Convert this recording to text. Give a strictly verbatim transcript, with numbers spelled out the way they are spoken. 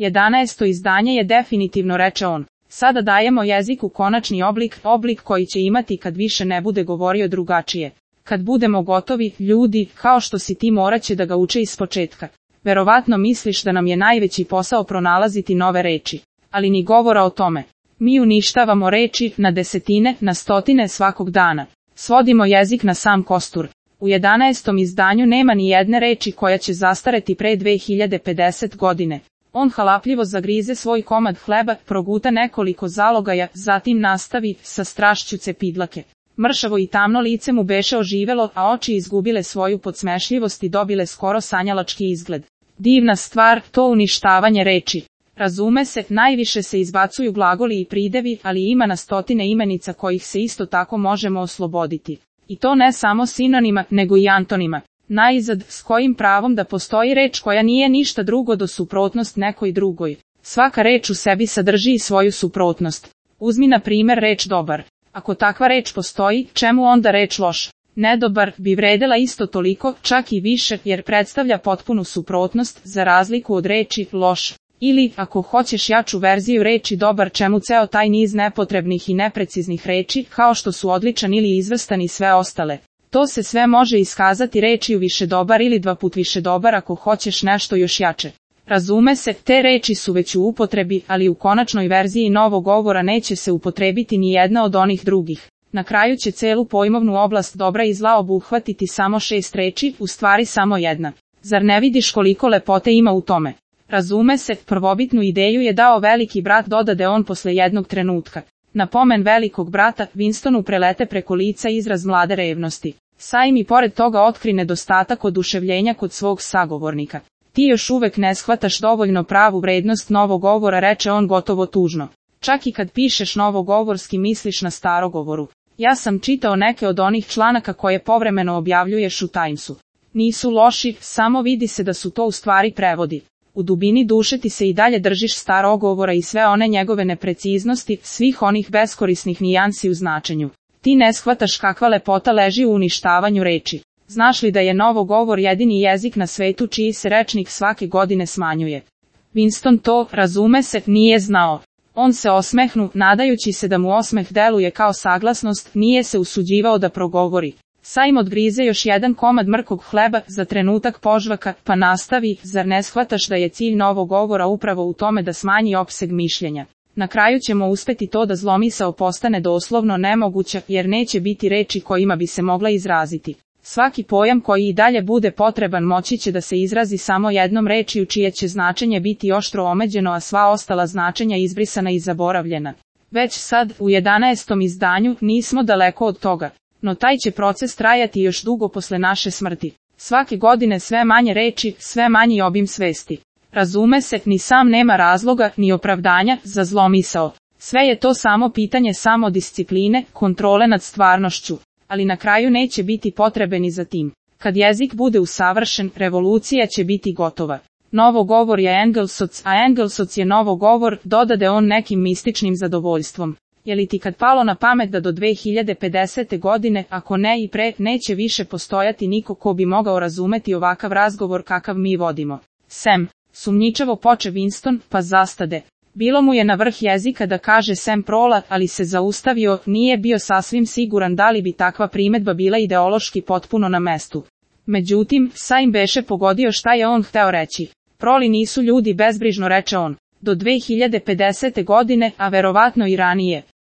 Jedanaesto izdanje je definitivno, reče on. Sada dajemo jeziku konačni oblik, oblik koji će imati kad više ne bude govorio drugačije. Kad budemo gotovi, ljudi, kao što si ti, morat će da ga uče ispočetka. Verovatno misliš da nam je najveći posao pronalaziti nove reči. Ali ni govora o tome. Mi uništavamo reči na desetine, na stotine svakog dana. Svodimo jezik na sam kostur. U jedanaestom izdanju nema ni jedne reči koja će zastareti pre dve hiljade pedeset godine. On halapljivo zagrize svoj komad hleba, proguta nekoliko zalogaja, zatim nastavi sa strašću cepidlake. Mršavo i tamno lice mu beše oživelo, a oči izgubile svoju podsmešljivost i dobile skoro sanjalački izgled. Divna stvar, to uništavanje reči. Razume se, najviše se izbacuju glagoli i pridevi, ali ima na stotine imenica kojih se isto tako možemo osloboditi. I to ne samo sinonima, nego i antonima. Naizad, s kojim pravom da postoji reč koja nije ništa drugo do suprotnost nekoj drugoj. Svaka reč u sebi sadrži i svoju suprotnost. Uzmi na primjer reč dobar. Ako takva reč postoji, čemu onda reč loš? Nedobar bi vredela isto toliko, čak i više, jer predstavlja potpunu suprotnost, za razliku od reči loš. Ili, ako hoćeš jaču verziju reči dobar, čemu ceo taj niz nepotrebnih i nepreciznih reči, kao što su odličan ili izvrstan i sve ostale. To se sve može iskazati rečiju više dobar ili dva put više dobar ako hoćeš nešto još jače. Razume se, te reči su već u upotrebi, ali u konačnoj verziji novog govora neće se upotrebiti ni jedna od onih drugih. Na kraju će celu pojmovnu oblast dobra i zla obuhvatiti samo šest reči, u stvari samo jedna. Zar ne vidiš koliko lepote ima u tome? Razume se, prvobitnu ideju je dao veliki brat, dodade on posle jednog trenutka. Na pomen velikog brata, Winstonu prelete preko lica izraz mlade revnosti. Sajm i pored toga otkri nedostatak oduševljenja kod svog sagovornika. Ti još uvek ne shvataš dovoljno pravu vrednost novog govora, reče on gotovo tužno. Čak i kad pišeš novogovorski misliš na starogovoru. Ja sam čitao neke od onih članaka koje povremeno objavljuješ u Timesu. Nisu loši, samo vidi se da su to u stvari prevodi. U dubini duše ti se i dalje držiš starogovora i sve one njegove nepreciznosti, svih onih beskorisnih nijansi u značenju. Ti ne shvataš kakva lepota leži u uništavanju reči. Znaš li da je novogovor jedini jezik na svetu čiji se rečnik svake godine smanjuje? Winston to, razume se, nije znao. On se osmehnu, nadajući se da mu osmeh deluje kao saglasnost, nije se usuđivao da progovori. Sajm odgrize još jedan komad mrkog hleba, za trenutak požvaka, pa nastavi, zar ne shvataš da je cilj novog govora upravo u tome da smanji opseg mišljenja? Na kraju ćemo uspeti to da zlomisao postane doslovno nemoguća, jer neće biti reči kojima bi se mogla izraziti. Svaki pojam koji i dalje bude potreban moći će da se izrazi samo jednom rečju čije će značenje biti oštro omeđeno, a sva ostala značenja izbrisana i zaboravljena. Već sad, u jedanaestom izdanju, nismo daleko od toga. No taj će proces trajati još dugo posle naše smrti. Svake godine sve manje reči, sve manji obim svesti. Razume se, ni sam nema razloga, ni opravdanja, za zlomisao. Sve je to samo pitanje samodiscipline, kontrole nad stvarnošću. Ali na kraju neće biti potrebe ni za tim. Kad jezik bude usavršen, revolucija će biti gotova. Novogovor je Engelsoc, a Engelsoc je novogovor, dodade on nekim mističnim zadovoljstvom. Je li ti kad palo na pamet da do dve hiljade pedesete godine, ako ne i pre, neće više postojati niko ko bi mogao razumeti ovakav razgovor kakav mi vodimo? Sem, sumnjičavo poče Winston, pa zastade. Bilo mu je na vrh jezika da kaže sem prola, ali se zaustavio, nije bio sasvim siguran da li bi takva primedba bila ideološki potpuno na mestu. Međutim, Sajm beše pogodio šta je on hteo reći. Proli nisu ljudi, bezbrižno reče on. Do dve hiljade pedesete godine, a verovatno i ranije.